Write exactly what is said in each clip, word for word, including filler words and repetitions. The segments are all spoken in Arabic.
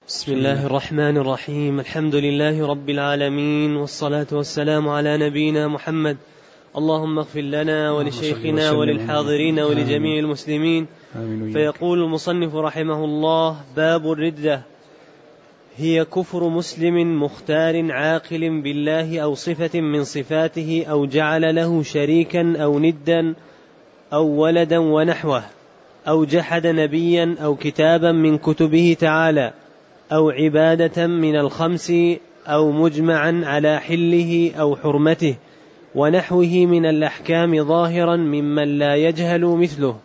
بسم الله الرحمن الرحيم. الحمد لله رب العالمين، والصلاة والسلام على نبينا محمد. اللهم اغفر لنا ولشيخنا وللحاضرين ولجميع المسلمين. فيقول المصنف رحمه الله: باب الردة. هي كفر مسلم مختار عاقل بالله أو صفة من صفاته، أو جعل له شريكا أو ندا أو ولدا ونحوه، أو جحد نبيا أو كتابا من كتبه تعالى، أو عبادة من الخمس، أو مجمعا على حله أو حرمته ونحوه من الأحكام ظاهرا ممن لا يجهل مثله.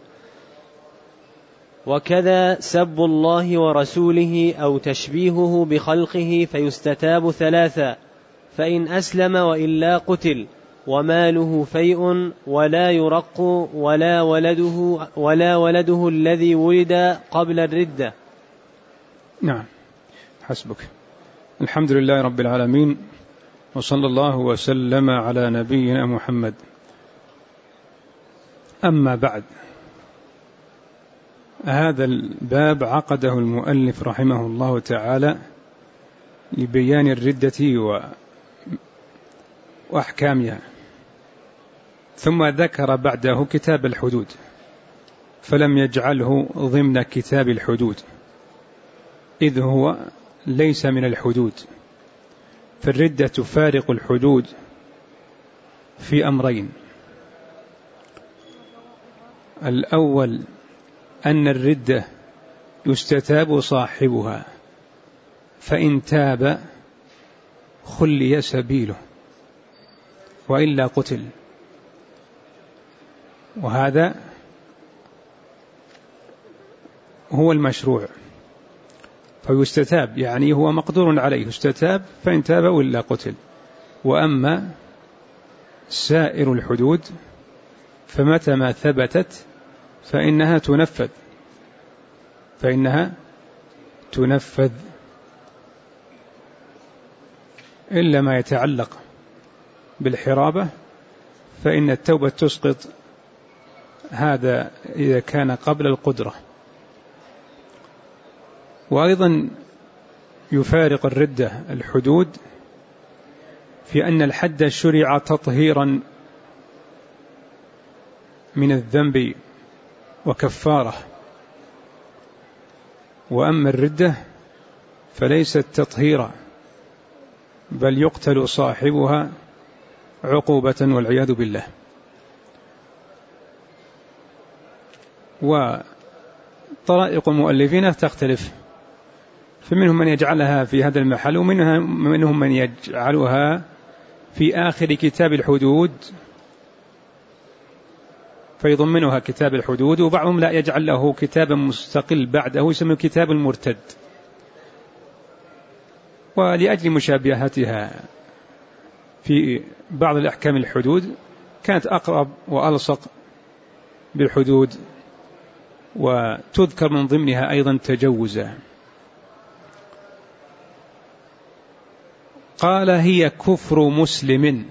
وكذا سب الله ورسوله أو تشبيهه بخلقه فيستتاب ثلاثا: فإن أسلم وإلا قتل، وماله فيء، ولا يرق، ولا ولده, ولا ولده الذي ولد قبل الردة. نعم، حسبك. الحمد لله رب العالمين، وصلى الله وسلم على نبينا محمد. أما بعد، هذا الباب عقده المؤلف رحمه الله تعالى لبيان الردة وأحكامها، ثم ذكر بعده كتاب الحدود، فلم يجعله ضمن كتاب الحدود، إذ هو ليس من الحدود. فالردة تفارق الحدود في أمرين: الأول أن الردة يستتاب صاحبها، فإن تاب خلي سبيله وإلا قتل، وهذا هو المشروع. فيستتاب يعني هو مقدور عليه، يستتاب فإن تاب وإلا قتل. وأما سائر الحدود فمتى ما ثبتت فإنها تنفذ فإنها تنفذ إلا ما يتعلق بالحرابة، فإن التوبة تسقط هذا إذا كان قبل القدرة. وأيضا يفارق الردة الحدود في أن الحد شرع تطهيرا من الذنب وكفارة، وأما الردة فليست تطهيرا، بل يقتل صاحبها عقوبة والعياذ بالله. وطرائق المؤلفين تختلف، فمنهم من يجعلها في هذا المحل، ومنهم من يجعلها في آخر كتاب الحدود فيضمنها كتاب الحدود، وبعضهم لا يجعل له كتابا مستقل بعده يسمى كتاب المرتد. ولأجل مشابهتها في بعض الأحكام الحدود كانت أقرب وألصق بالحدود، وتذكر من ضمنها أيضا تجوزا. قال: هي كفر مسلم.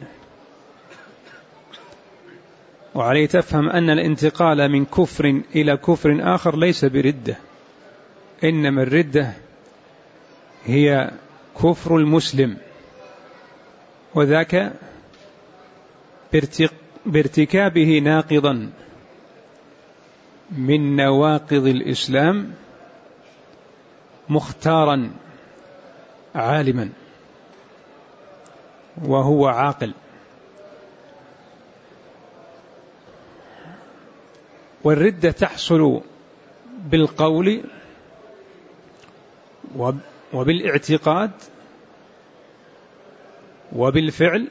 وعليه تفهم أن الانتقال من كفر إلى كفر آخر ليس بردة، إنما الردة هي كفر المسلم، وذاك بارتكابه ناقضا من نواقض الإسلام مختارا عالما وهو عاقل. والردة تحصل بالقول وبالاعتقاد وبالفعل،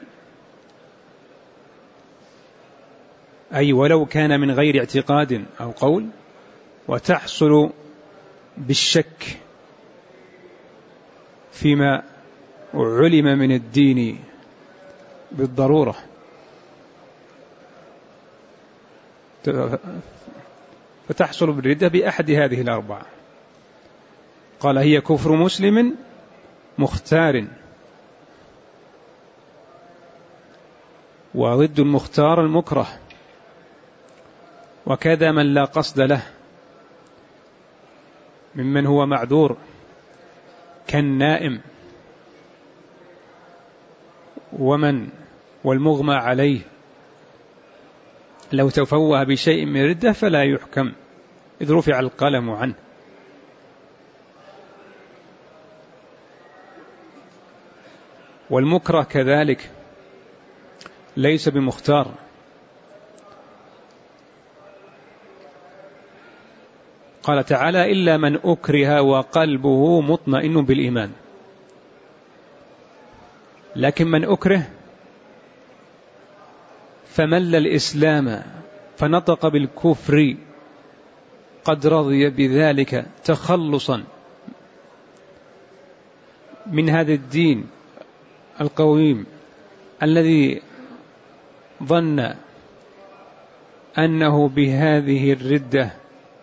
أي ولو كان من غير اعتقاد أو قول، وتحصل بالشك فيما علم من الدين بالضرورة. فتحصل بالردة بأحد هذه الأربعة. قال: هي كفر مسلم مختار، وضد المختار المكره، وكذا من لا قصد له ممن هو معذور كالنائم ومن والمغمى عليه لو تفوه بشيء من ردة فلا يحكم إذ رفع القلم عنه. والمكره كذلك ليس بمختار، قال تعالى إلا من أكره وقلبه مطمئن بالإيمان. لكن من أكره فمل الإسلام فنطق بالكفر قد رضي بذلك تخلصا من هذا الدين القويم الذي ظن أنه بهذه الردة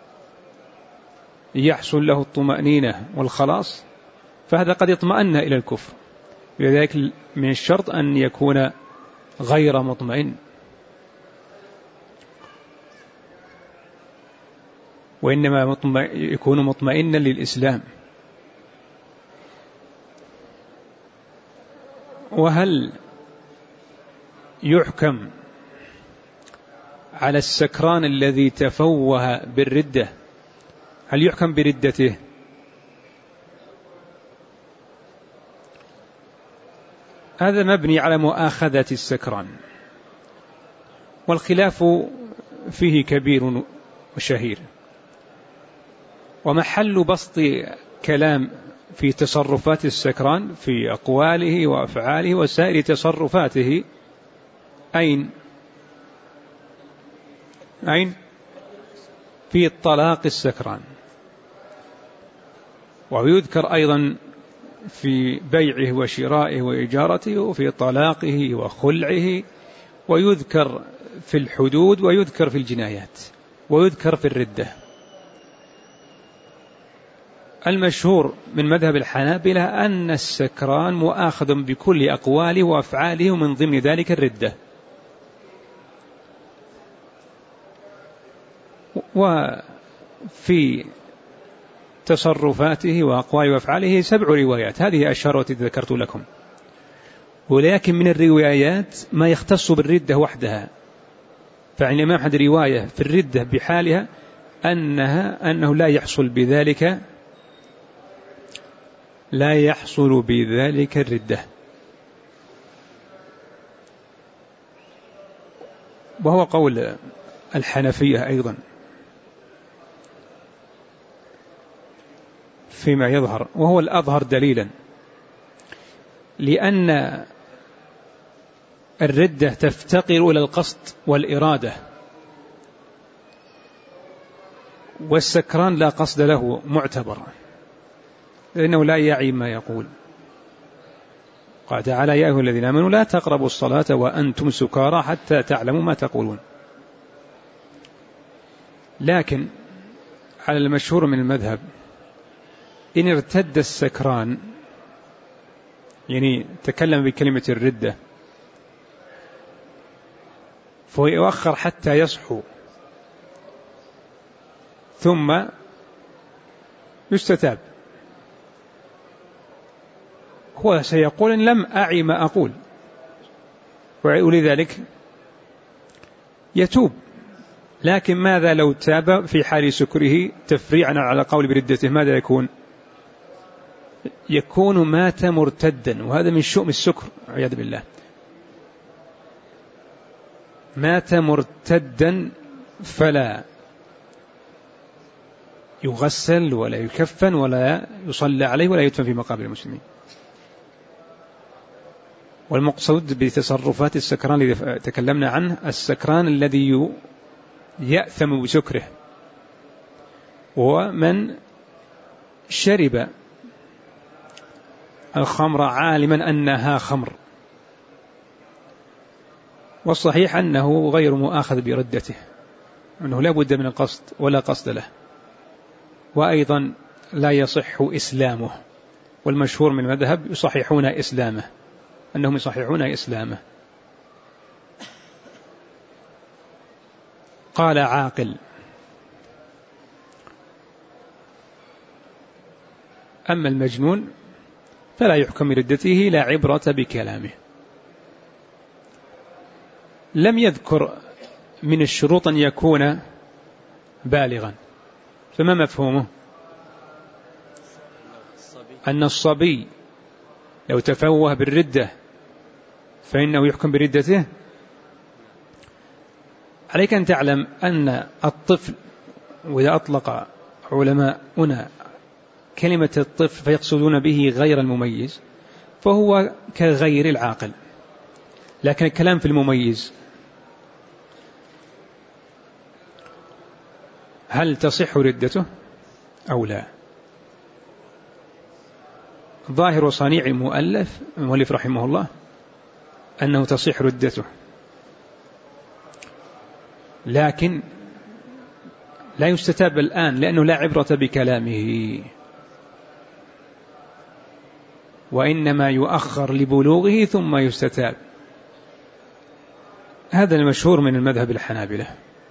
يحصل له الطمأنينة والخلاص، فهذا قد يطمئن إلى الكفر. لذلك من الشرط أن يكون غير مطمئن، وإنما يكون مطمئنا للإسلام. وهل يحكم على السكران الذي تفوه بالردة، هل يحكم بردته؟ هذا مبني على مؤاخذة السكران، والخلاف فيه كبير وشهير، ومحل بسط كلام في تصرفات السكران في أقواله وأفعاله وسائر تصرفاته أين؟ أين؟ في الطلاق السكران، ويذكر أيضا في بيعه وشرائه وإجارته، وفي طلاقه وخلعه، ويذكر في الحدود، ويذكر في الجنايات، ويذكر في الردة. المشهور من مذهب الحنابلة أن السكران مؤاخذ بكل أقواله وأفعاله، ومن ضمن ذلك الردة. وفي تصرفاته وأقواله وأفعاله سبع روايات، هذه أشهر التي ذكرت لكم. ولكن من الروايات ما يختص بالردة وحدها، فعن الإمام أحمد رواية في الردة بحالها أنها أنه لا يحصل بذلك لا يحصل بذلك الردة، وهو قول الحنفية أيضا فيما يظهر، وهو الأظهر دليلا، لأن الردة تفتقر إلى القصد والإرادة، والسكران لا قصد له معتبر، لأنه لا يعي ما يقول. قال تعالى يا أيها الذين آمنوا لا تقربوا الصلاة وأنتم سكارى حتى تعلموا ما تقولون. لكن على المشهور من المذهب إن ارتد السكران، يعني تكلم بكلمة الردة، فيؤخر حتى يصحو ثم يستتاب. هو سيقول إن لم أعي ما أقول، ولذلك يتوب. لكن ماذا لو تاب في حال سكره تفريعا على قول بردته؟ ماذا يكون؟ يكون مات مرتدا، وهذا من شؤم السكر عياذ بالله. مات مرتدا فلا يغسل ولا يكفن ولا يصلى عليه ولا يدفن في مقابر المسلمين. والمقصود بتصرفات السكران الذي تكلمنا عنه السكران الذي يأثم بسكره، ومن شرب الخمر عالما أنها خمر. والصحيح أنه غير مؤاخذ بردته، أنه لا بد من القصد ولا قصد له، وأيضا لا يصح إسلامه. والمشهور من المذهب يصححون إسلامه، أنهم يصححون إسلامه. قال عاقل أما المجنون فلا يحكم بردته، لا عبرة بكلامه. لم يذكر من الشروط أن يكون بالغا، فما مفهومه؟ أن الصبي لو تفوه بالردة فإنه يحكم بردته. عليك أن تعلم أن الطفل، وإذا أطلق علماؤنا كلمة الطفل فيقصدون به غير المميز، فهو كغير العاقل، لكن الكلام في المميز. هل تصح ردته أو لا؟ ظاهر صنيع المؤلف المؤلف رحمه الله أنه تصح ردته، لكن لا يستتاب الآن لأنه لا عبرة بكلامه، وإنما يؤخر لبلوغه ثم يستتاب. هذا المشهور من المذهب الحنابلة،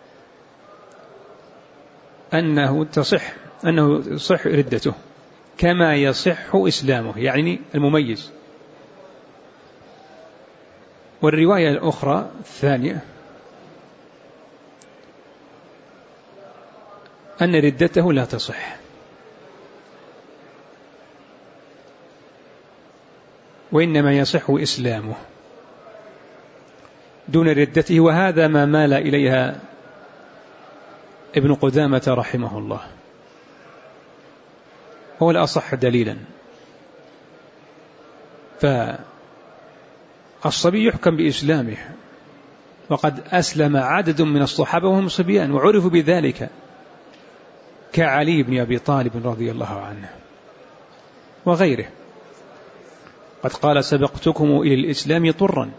أنه تصح أنه تصح ردته كما يصح إسلامه، يعني المميز. والرواية الأخرى الثانية أن ردته لا تصح، وإنما يصح إسلامه دون ردته، وهذا ما مال إليها ابن قدامة رحمه الله، هو الأصح دليلا. فالصبي يحكم بإسلامه، وقد أسلم عدد من الصحابة وهم صبيان وعرفوا بذلك، كعلي بن أبي طالب رضي الله عنه وغيره. قد قال سبقتكم إلى الإسلام طرا،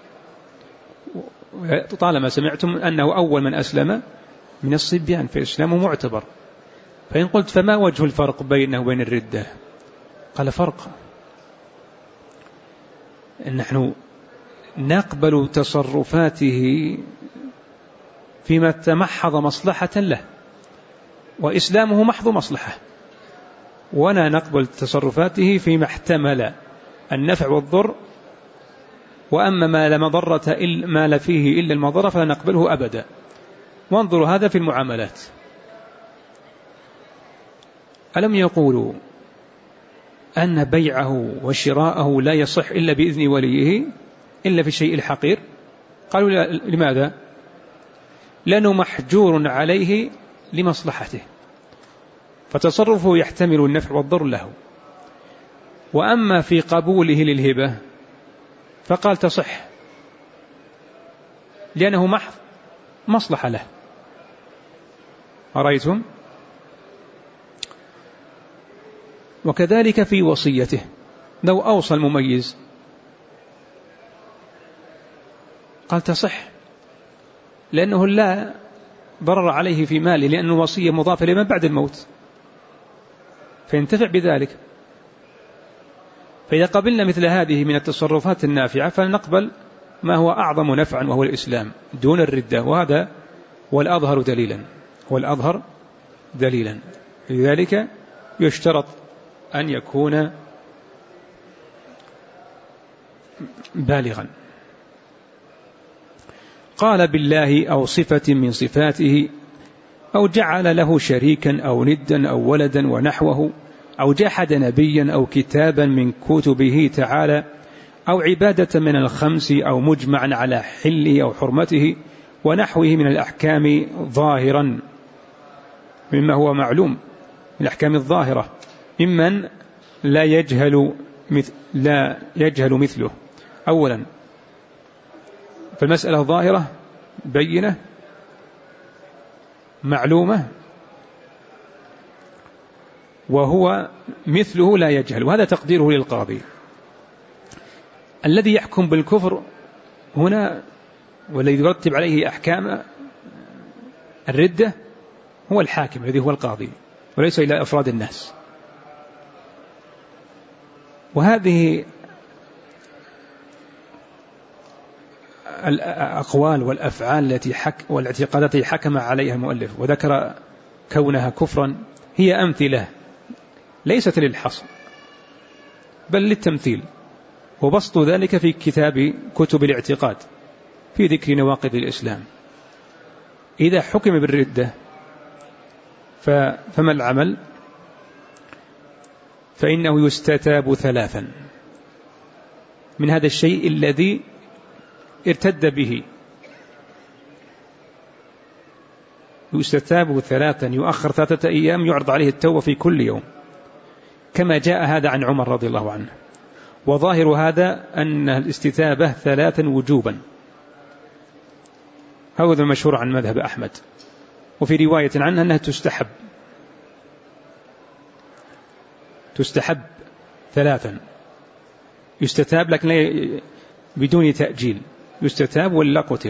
طالما سمعتم أنه أول من أسلم من الصبيان فإسلامه معتبر. فإن قلت فما وجه الفرق بينه وبين الردة؟ قال فرق، نحن نقبل تصرفاته فيما تمحض مصلحة له، وإسلامه محض مصلحة، ولا نقبل تصرفاته فيما احتمل النفع والضر، وأما ما لا مضرة ما لا فيه إلا المضرة فلا نقبله أبدا. وانظروا هذا في المعاملات. ألم يقولوا أن بيعه وشراءه لا يصح إلا بإذن وليه إلا في الشيء الحقير؟ قالوا لماذا؟ لأنه محجور عليه لمصلحته، فتصرفه يحتمل النفع والضر له. وأما في قبوله للهبة فقال تصح لأنه محض مصلحة له. أرأيتم؟ وكذلك في وصيته، لو أوصى المميز قال تصح لأنه لا ضرر عليه في ماله، لأن الوصية مضافة لما بعد الموت فينتفع بذلك. فإذا قبلنا مثل هذه من التصرفات النافعة فلنقبل ما هو أعظم نفعا وهو الإسلام دون الردة، وهذا هو الأظهر دليلا هو الأظهر دليلا لذلك يشترط أن يكون بالغا. قال بالله أو صفة من صفاته، أو جعل له شريكا أو ندا أو ولدا ونحوه، أو جحد نبيا أو كتابا من كتبه تعالى، أو عبادة من الخمس، أو مجمعا على حله أو حرمته ونحوه من الأحكام ظاهرا مما هو معلوم من الأحكام الظاهرة ممن لا يجهل مثل لا يجهل مثله. أولا فالمسألة ظاهرة بينة معلومة، وهو مثله لا يجهل، وهذا تقديره للقاضي. الذي يحكم بالكفر هنا والذي يرتب عليه أحكام الردة هو الحاكم الذي هو القاضي، وليس إلى أفراد الناس. وهذه الأقوال والأفعال التي حك والاعتقادات التي حكم عليها المؤلف وذكر كونها كفرا هي أمثلة ليست للحصر، بل للتمثيل، وبسط ذلك في كتاب كتب الاعتقاد في ذكر نواقض الإسلام. إذا حكم بالردة فما العمل؟ فإنه يستتاب ثلاثا من هذا الشيء الذي ارتد به، يستتاب ثلاثا، يؤخر ثلاثة أيام، يعرض عليه التوبة في كل يوم، كما جاء هذا عن عمر رضي الله عنه. وظاهر هذا أن الاستتابة ثلاثا وجوبا، هذا مشهور عن مذهب أحمد، وفي رواية عنها أنها تستحب تستحب ثلاثا، يستتاب لكن لا بدون تأجيل، يستتاب ولا قتل.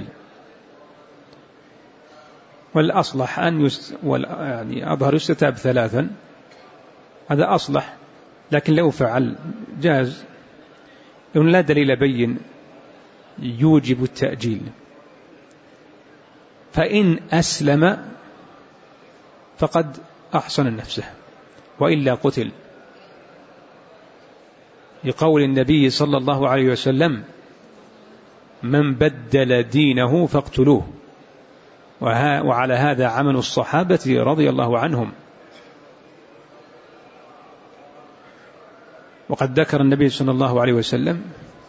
والأصلح أن يست... وال... يعني أظهر يستتاب ثلاثا، هذا أصلح، لكن لو فعل جاز، لأن لا دليل بين يوجب التأجيل. فإن أسلم فقد أحصن نفسه وإلا قتل، لقول النبي صلى الله عليه وسلم: من بدل دينه فاقتلوه. وعلى هذا عمل الصحابة رضي الله عنهم. وقد ذكر النبي صلى الله عليه وسلم: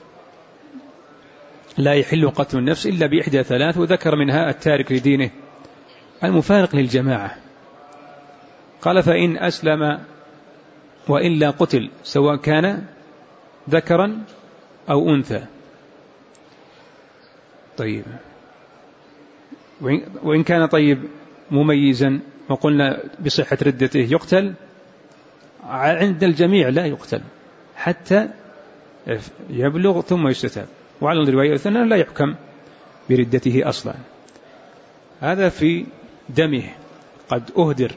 لا يحل قتل النفس إلا بإحدى ثلاث، وذكر منها التارك لدينه المفارق للجماعة. قال: فإن أسلم وإلا قتل، سواء كان ذكرا أو أنثى. طيب، وإن كان طيب مميزا وقلنا بصحة ردته يقتل، عند الجميع لا يقتل حتى يبلغ ثم يستتاب. وعلى الرواية الثانية لا يحكم بردته أصلا. هذا في دمه قد أهدر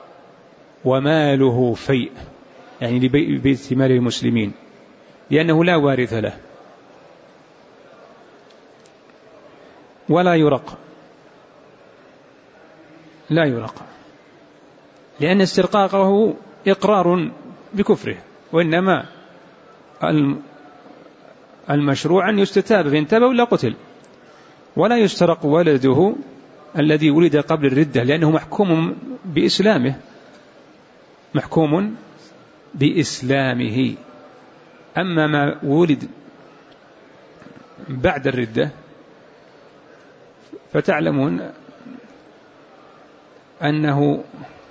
وماله فيء، يعني لبيت مال المسلمين، لأنه لا وارث له ولا يرق، لا يرق، لأن استرقاقه إقرار بكفره، وإنما المشروع أن يستتاب، فإن تاب ولا قتل. ولا يسترق ولده الذي ولد قبل الردة، لأنه محكوم بإسلامه، محكوم بإسلامه. أما ما ولد بعد الردة فتعلمون أنه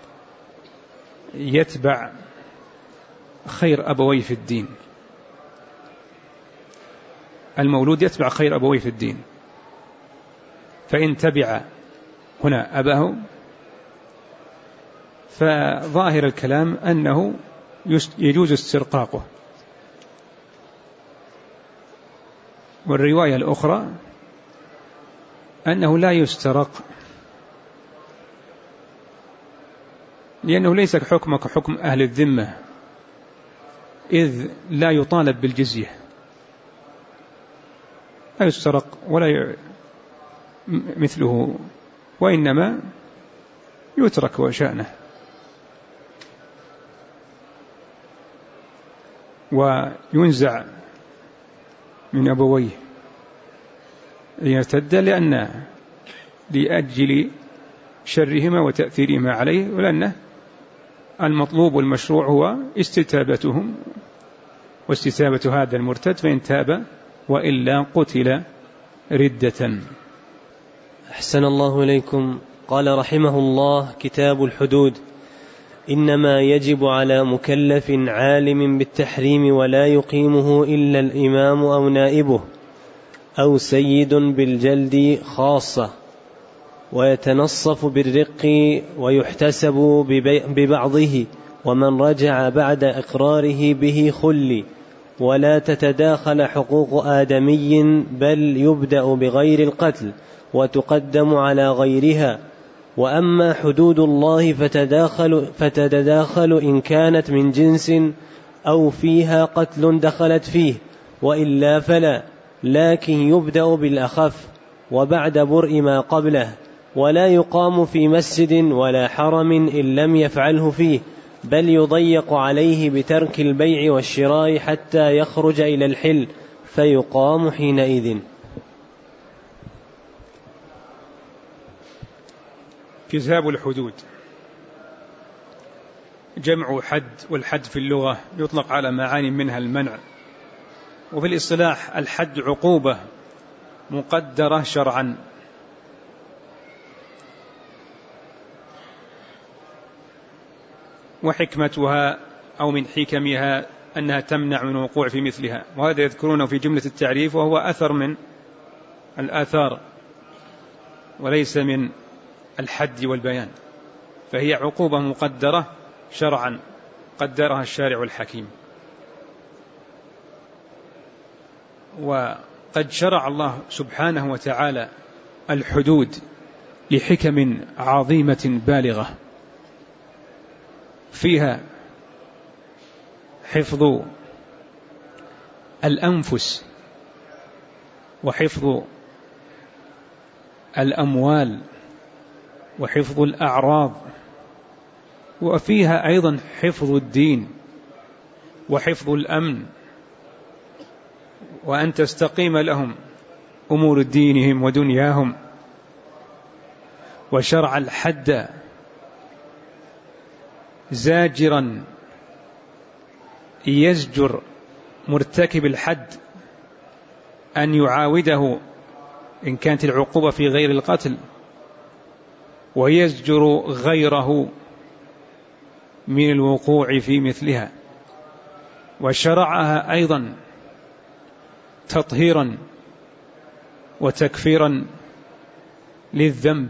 يتبع خير أبويه في الدين، المولود يتبع خير أبويه في الدين، فإن تبع هنا أباه فظاهر الكلام أنه يجوز استرقاقه. والرواية الأخرى أنه لا يسترق، لأنه ليس حكمه كحكم أهل الذمة، إذ لا يطالب بالجزية، لا يسترق ولا مثله، وإنما يترك وشأنه. وينزع من أبويه ليرتد، لأن لأجل شرهما وتأثيرهما عليه، ولأنه المطلوب والمشروع هو استتابتهم واستتابة هذا المرتد، فإن تاب وإلا قتل ردة. أحسن الله إليكم. قال رحمه الله: كتاب الحدود. إنما يجب على مكلف عالم بالتحريم ولا يقيمه إلا الإمام أو نائبه أو سيد بالجلد خاصة، ويتنصف بالرق ويحتسب ببعضه، ومن رجع بعد إقراره به خلي، ولا تتداخل حقوق آدمي، بل يبدأ بغير القتل وتقدم على غيرها. وأما حدود الله فتداخل, فتتداخل إن كانت من جنس أو فيها قتل دخلت فيه، وإلا فلا، لكن يبدأ بالأخف وبعد برء ما قبله، ولا يقام في مسجد ولا حرم إن لم يفعله فيه، بل يضيق عليه بترك البيع والشراء حتى يخرج إلى الحل فيقام حينئذ. كتاب الحدود جمع حد، والحد في اللغة يطلق على معاني منها المنع، وفي الاصطلاح الحد عقوبة مقدرة شرعا، وحكمتها أو من حكمها أنها تمنع من الوقوع في مثلها، وهذا يذكرونه في جملة التعريف، وهو أثر من الآثار وليس من الحد والبيان، فهي عقوبة مقدرة شرعا قدرها الشارع الحكيم. وقد شرع الله سبحانه وتعالى الحدود لحكم عظيمة بالغة، فيها حفظ الأنفس وحفظ الأموال وحفظ الأعراض، وفيها أيضا حفظ الدين وحفظ الأمن، وأن تستقيم لهم أمور دينهم ودنياهم. وشرع الحد زاجرا يزجر مرتكب الحد أن يعاوده إن كانت العقوبة في غير القتل، ويزجر غيره من الوقوع في مثلها. وشرعها أيضا تطهيرا وتكفيرا للذنب،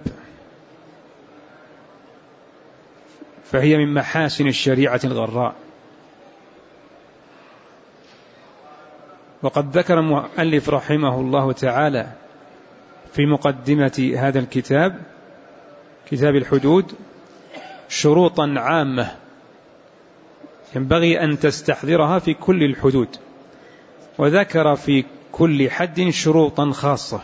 فهي من محاسن الشريعة الغراء. وقد ذكر المؤلف رحمه الله تعالى في مقدمة هذا الكتاب، كتاب الحدود، شروطا عامة ينبغي أن تستحضرها في كل الحدود، وذكر في كل حد شروطا خاصة،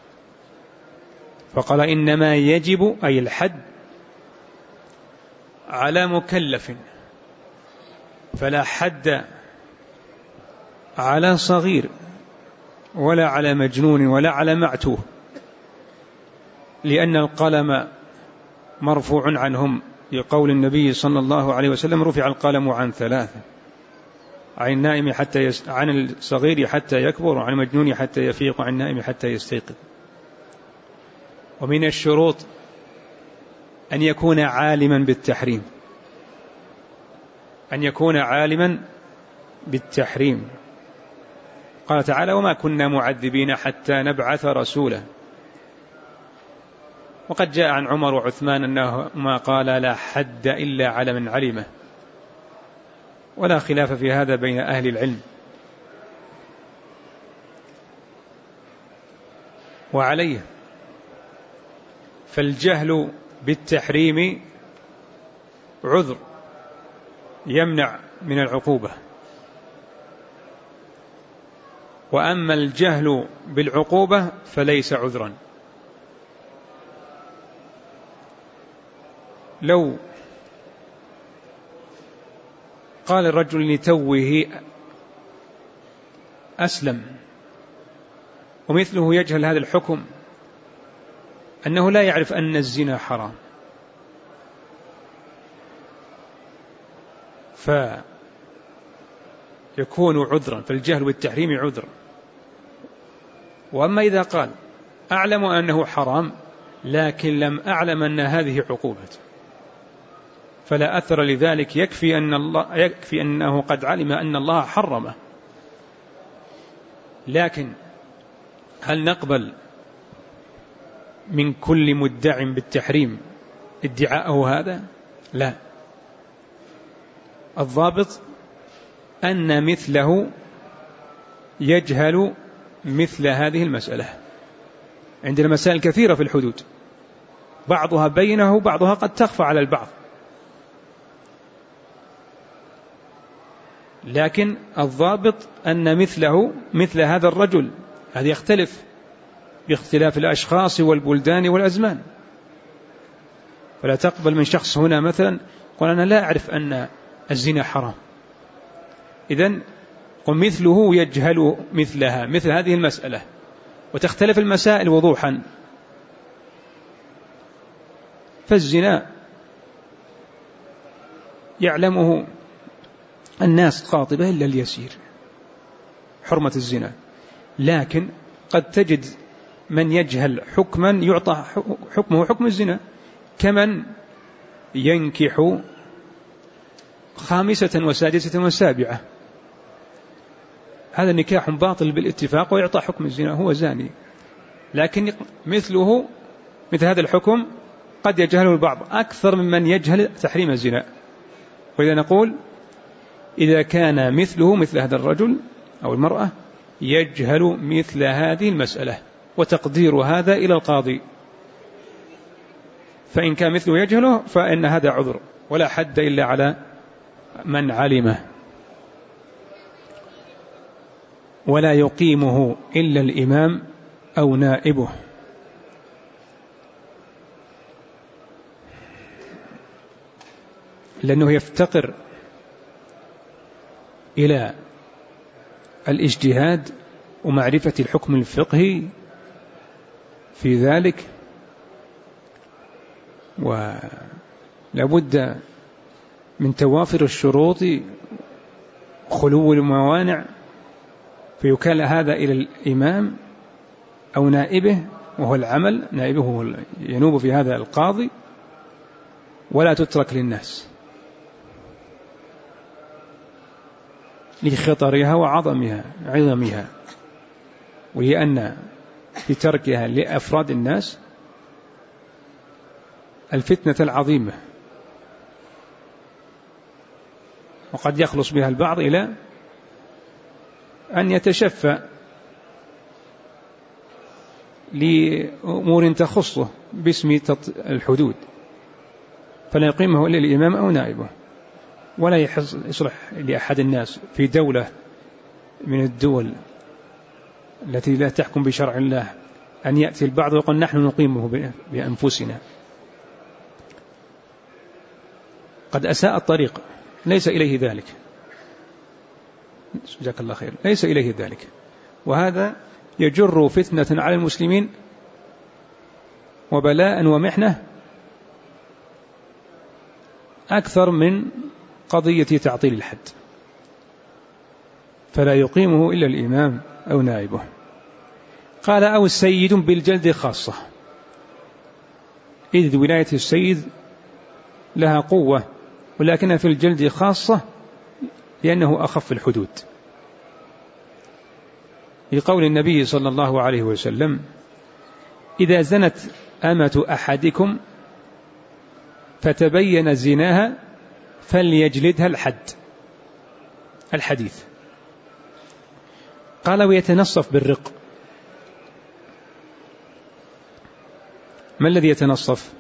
فقال إنما يجب أي الحد على مكلف، فلا حد على صغير ولا على مجنون ولا على معتوه، لأن القلم مرفوع عنهم لقول النبي صلى الله عليه وسلم: رفع القلم عن ثلاثة، عن النائم حتى يس... عن الصغير حتى يكبر، وعن المجنون حتى يفيق، وعن النائم حتى يستيقظ. ومن الشروط أن يكون عالما بالتحريم، أن يكون عالما بالتحريم. قال تعالى: وما كنا معذبين حتى نبعث رسولا. وقد جاء عن عمر وعثمان أنهما قال: لا حد إلا على من علمه، ولا خلاف في هذا بين أهل العلم. وعليه فالجهل بالتحريم عذر يمنع من العقوبة، وأما الجهل بالعقوبة فليس عذرا. لو قال الرجل لتوه أسلم ومثله يجهل هذا الحكم، أنه لا يعرف أن الزنا حرام، فيكون عذرا، فالجهل بالتحريم عذر. وأما إذا قال: أعلم أنه حرام لكن لم أعلم أن هذه عقوبة، فلا أثر لذلك، يكفي أن الله يكفي أنه قد علم أن الله حرمه. لكن هل نقبل من كل مدع بالتحريم ادعاءه هذا؟ لا. الضابط أن مثله يجهل مثل هذه المسألة. عندنا مسائل كثيرة في الحدود، بعضها بينه وبعضها قد تخفى على البعض، لكن الضابط أن مثله مثل هذا الرجل، هذا يختلف باختلاف الأشخاص والبلدان والأزمان، ولا تقبل من شخص هنا مثلا قل أنا لا أعرف أن الزنا حرام، إذن ومثله يجهل مثلها، مثل هذه المسألة، وتختلف المسائل وضوحا. فالزنا يعلمه الناس قاطبة إلا اليسير، حرمة الزنا، لكن قد تجد من يجهل حكما يعطى حكمه حكم الزنا، كمن ينكح خامسة وسادسة وسابعة، هذا نكاح باطل بالاتفاق ويعطى حكم الزنا، هو زاني، لكن مثله مثل هذا الحكم قد يجهله البعض أكثر ممن يجهل تحريم الزنا. وإذا نقول إذا كان مثله مثل هذا الرجل أو المرأة يجهل مثل هذه المسألة، وتقدير هذا إلى القاضي، فإن كان مثله يجهله فإن هذا عذر، ولا حد إلا على من علمه، ولا يقيمه إلا الإمام أو نائبه. لأنه يفتقر إلى الاجتهاد ومعرفة الحكم الفقهي في ذلك، ولا بد من توافر الشروط خلو الموانع، فيكال هذا إلى الإمام أو نائبه، وهو العمل، نائبه ينوب في هذا القاضي، ولا تترك للناس لخطرها وعظمها عظمها، وهي أن في تركها لأفراد الناس الفتنة العظيمة، وقد يخلص بها البعض إلى أن يتشفى لأمور تخصه باسم الحدود، فلا يقيمه إلا الإمام أو نائبه، ولا يصلح لأحد الناس في دولة من الدول التي لا تحكم بشرع الله أن يأتي البعض ويقول نحن نقيمه بأنفسنا. قد أساء الطريق، ليس إليه ذلك، جزاك الله خير، ليس إليه ذلك، وهذا يجر فتنة على المسلمين وبلاء ومحنة أكثر من قضية تعطيل الحد، فلا يقيمه إلا الإمام أو نائبه. قال أو السيد بالجلد خاصة، إذ ولاية السيد لها قوة، ولكنها في الجلد خاصة لأنه أخف الحدود، لقول النبي صلى الله عليه وسلم إذا زنت أمة أحدكم فتبين زناها فليجلدها الحد، الحديث. قال ويتنصف بالرق، ما الذي يتنصف؟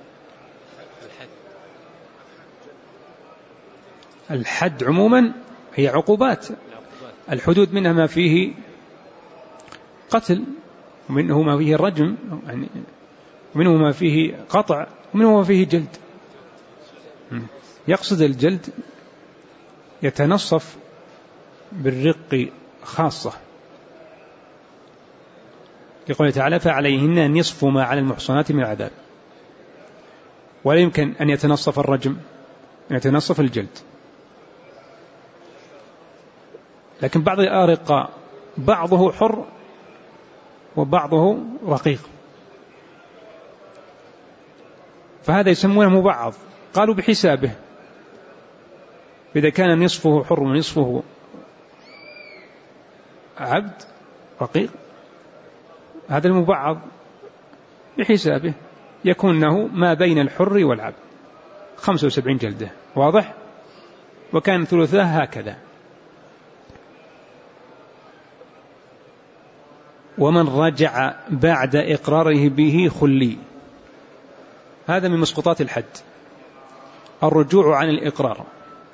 الحد عموما هي عقوبات، الحدود منها ما فيه قتل، ومنه ما فيه رجم، يعني ومنه ما فيه قطع، ومنه ما فيه جلد. يقصد الجلد يتنصف بالرق خاصة، يقول تعالى فعليهن نصف ما على المحصنات من عذاب، ولا يمكن أن يتنصف الرجم، أن يتنصف الجلد. لكن بعض الآرقة بعضه حر وبعضه رقيق، فهذا يسمونه مبعض، قالوا بحسابه، إذا كان نصفه حر ونصفه عبد رقيق هذا المبعض بحسابه يكون له ما بين الحر والعبد خمسة وسبعين جلدة، واضح؟ وكان ثلثاه هكذا. ومن رجع بعد إقراره به خلي، هذا من مسقطات الحد، الرجوع عن الإقرار،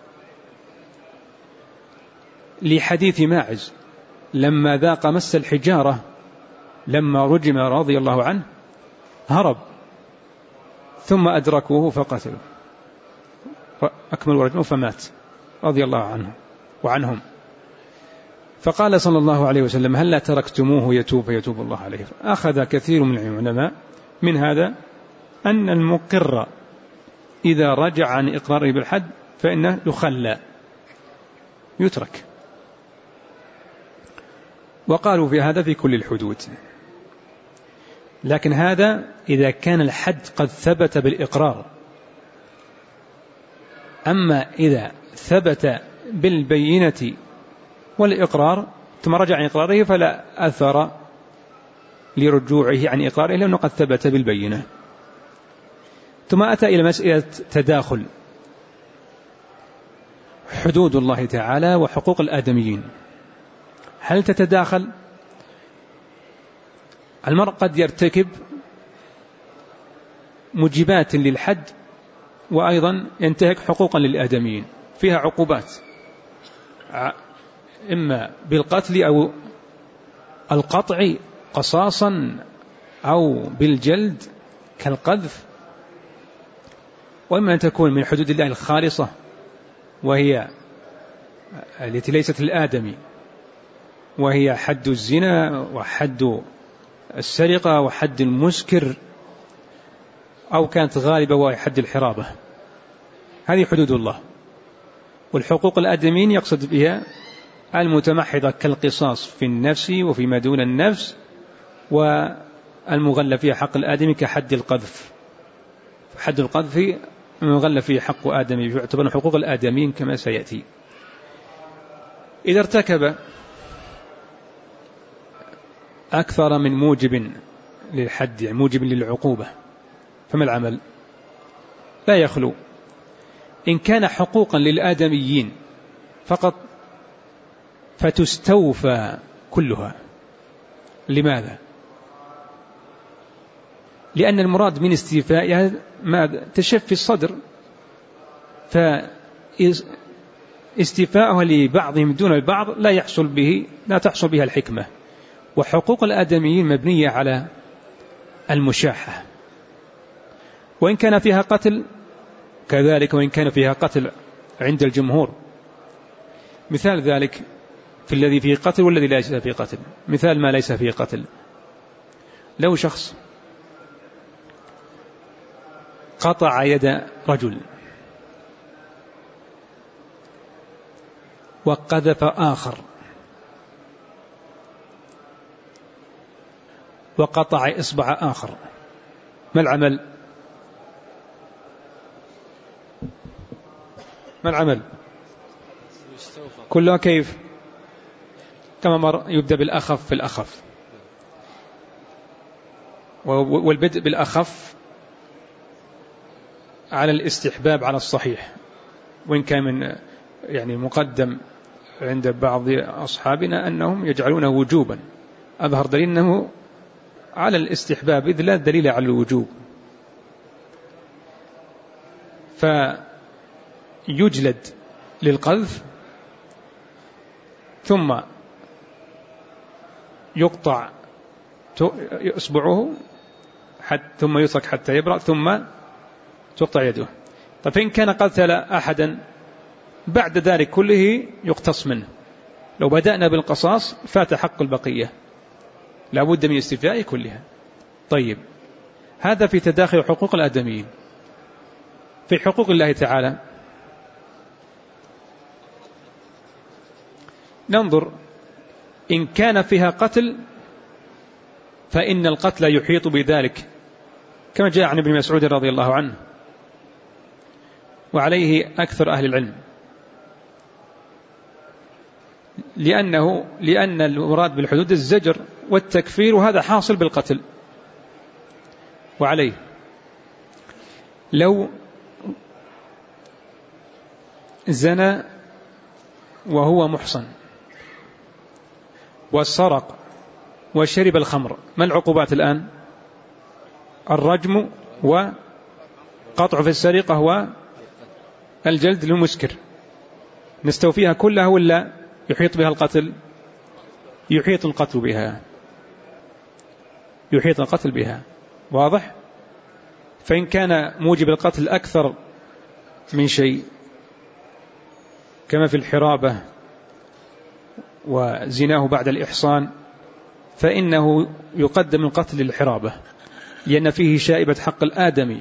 لحديث ماعز لما ذاق مس الحجارة لما رجم رضي الله عنه هرب، ثم أدركوه فقتلوا أكملوا رجمه فمات رضي الله عنه وعنهم. فقال صلى الله عليه وسلم هل لا تركتموه يتوب فيتوب الله عليه. أخذ كثير من العلماء من هذا أن المقر إذا رجع عن إقراره بالحد فإنه يخلى يترك، وقالوا في هذا في كل الحدود. لكن هذا إذا كان الحد قد ثبت بالإقرار. أما إذا ثبت بالبينة والإقرار ثم رجع عن إقراره فلا أثر لرجوعه عن إقراره لأنه قد ثبت بالبينة. ثم أتى إلى مسألة تداخل حدود الله تعالى وحقوق الآدميين. هل تتداخل؟ المرء قد يرتكب مجيبات للحد وأيضا ينتهك حقوقا للآدميين فيها عقوبات، إما بالقتل أو القطع قصاصا أو بالجلد كالقذف، وإما أن تكون من حدود الله الخالصة وهي التي ليست للآدمي، وهي حد الزنا وحد السرقة وحد المسكر، أو كانت غالبة وهي حد الحرابة. هذه حدود الله. والحقوق الآدميين يقصد بها المتمحضة كالقصاص في النفس وفيما دون النفس، والمغلى فيها حق الآدمي كحد القذف. حد القذف مغلى فيه حق آدمي يعتبر حقوق الآدميين كما سيأتي. إذا ارتكب أكثر من موجب للحد يعني موجب للعقوبة فما العمل؟ لا يخلو. إن كان حقوقا للآدميين فقط فتستوفى كلها. لماذا؟ لأن المراد من استيفائها ما تشفي الصدر، فاستيفاؤها لبعضهم دون البعض لا يحصل به لا تحصل بها الحكمة. وحقوق الآدميين مبنية على المشاحة، وإن كان فيها قتل كذلك، وإن كان فيها قتل عند الجمهور. مثال ذلك في الذي فيه قتل والذي ليس فيه قتل. مثال ما ليس فيه قتل: لو شخص قطع يد رجل وقذف آخر وقطع إصبع آخر، ما العمل؟ ما العمل؟ كلها كيف؟ كما مر يبدأ بالأخف في الأخف، والبدء بالأخف على الاستحباب على الصحيح، وإن كان من يعني مقدم عند بعض أصحابنا أنهم يجعلونه وجوبا. أظهر دليل أنه على الاستحباب إذ لا دليل على الوجوب. فيجلد للقذف ثم يقطع إصبعه ثم يترك حتى يبرأ ثم تقطع يده. طيب فإن كان قتل أحدا بعد ذلك كله يقتص منه. لو بدأنا بالقصاص فات حق البقية، لا بد من استيفاء كلها. طيب هذا في تداخل حقوق الآدميين. في حقوق الله تعالى ننظر، إن كان فيها قتل فإن القتل يحيط بذلك كما جاء عن ابن مسعود رضي الله عنه، وعليه أكثر أهل العلم، لأنه لأن المراد بالحدود الزجر والتكفير، وهذا حاصل بالقتل. وعليه لو زنى وهو محصن والسرق وشرب الخمر، ما العقوبات الآن؟ الرجم وقطع في السرقة والجلد للمسكر. نستوفيها كلها ولا يحيط بها القتل؟ يحيط القتل بها، يحيط القتل بها. واضح؟ فإن كان موجب القتل أكثر من شيء كما في الحرابة وزناه بعد الإحصان فإنه يقدم القتل للحرابة لأن فيه شائبة حق الآدمي،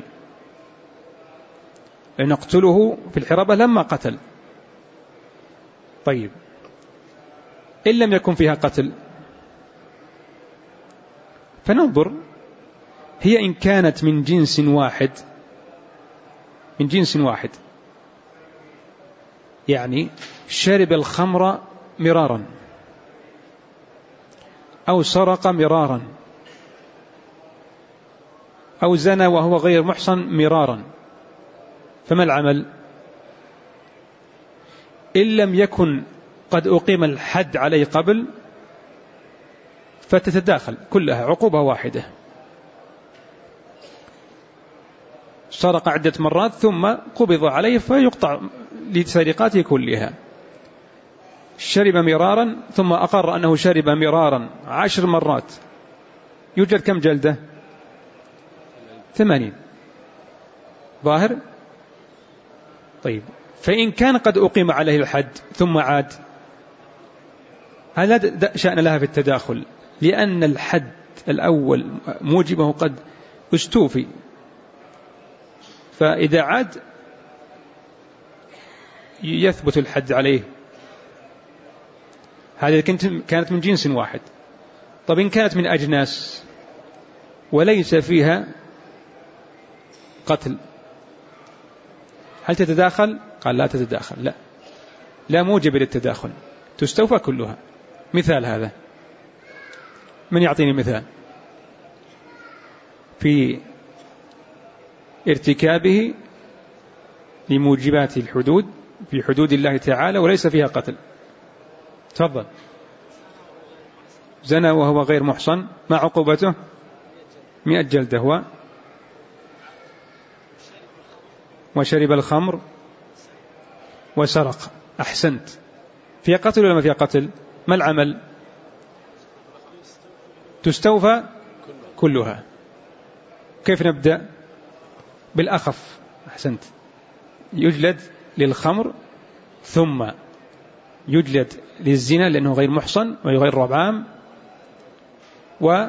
نقتله في الحرابة لما قتل. طيب إن لم يكن فيها قتل فننظر، هي إن كانت من جنس واحد من جنس واحد يعني شرب الخمر مرارا أو سرق مرارا أو زنى وهو غير محصن مرارا، فما العمل؟ إن لم يكن قد أقيم الحد عليه قبل فتتداخل كلها عقوبة واحدة. سرق عدة مرات ثم قبض عليه فيقطع لسرقاته كلها. شرب مرارا ثم أقر أنه شرب مرارا عشر مرات، يوجد كم جلدة؟ ثمانين ظاهر. طيب فإن كان قد أقيم عليه الحد ثم عاد، هذا شأن لها في التداخل، لأن الحد الأول موجبه قد استوفي، فإذا عاد يثبت الحد عليه. هذه كانت من جنس واحد. طب إن كانت من أجناس وليس فيها قتل هل تتداخل؟ قال لا تتداخل، لا لا موجب للتداخل، تستوفى كلها. مثال هذا، من يعطيني مثال في ارتكابه لموجبات الحدود في حدود الله تعالى وليس فيها قتل؟ تفضل. زنى وهو غير محصن، ما عقوبته؟ مئة جلدة. هو وشرب الخمر وسرق. أحسنت. فيها قتل ولا ما فيها قتل؟ ما العمل؟ تستوفى كلها. كيف نبدأ؟ بالأخف. أحسنت. يجلد للخمر ثم يجلد للزنا لأنه غير محصن وغير ربعام، وبعد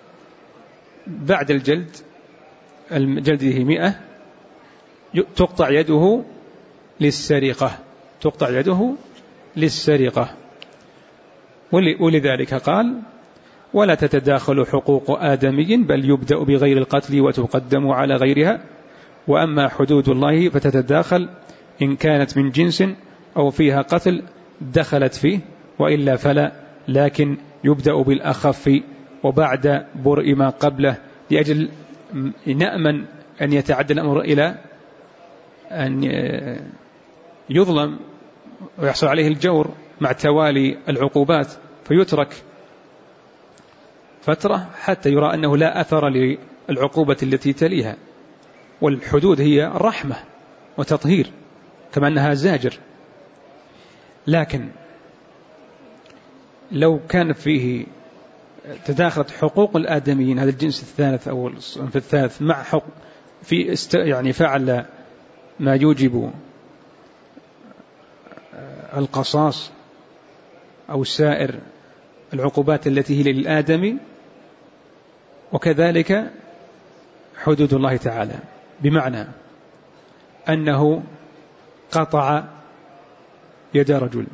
الجلد جلده مئة تقطع يده للسرقة تقطع يده للسرقة. ولذلك قال ولا تتداخل حقوق آدمي بل يبدأ بغير القتل وتقدم على غيرها، وأما حدود الله فتتداخل إن كانت من جنس أو فيها قتل دخلت فيه، وإلا فلا، لكن يبدأ بالأخف وبعد برء ما قبله، لأجل نأمن أن يتعدى الأمر إلى أن يظلم ويحصل عليه الجور مع توالي العقوبات، فيترك فترة حتى يرى أنه لا أثر للعقوبة التي تليها. والحدود هي رحمة وتطهير كما أنها زاجر. لكن لو كان فيه تداخلت حقوق الآدميين، هذا الجنس الثالث أو الصنف الثالث، مع حق في است يعني فعل ما يوجب القصاص أو سائر العقوبات التي هي للآدمي، وكذلك حدود الله تعالى، بمعنى أنه قطع يد رجل